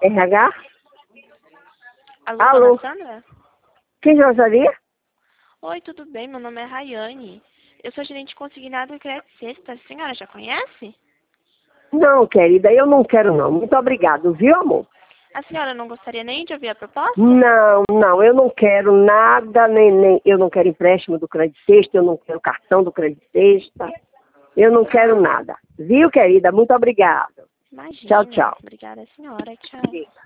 RH? Alô, Alô? dona Sandra? Quem gostaria? Oi, tudo bem? Meu nome é Rayane. Eu sou gerente consignado do Crédito Sexta. A senhora já conhece? Não, querida, eu não quero não. Muito obrigado, viu, amor? A senhora não gostaria nem de ouvir a proposta? Não, eu não quero nada, nem eu não quero empréstimo do Crédito Sexta, eu não quero cartão do Crédito Sexta, eu não quero nada. Viu, querida? Muito obrigada. Imagina. Tchau, tchau. Obrigada, senhora. Tchau.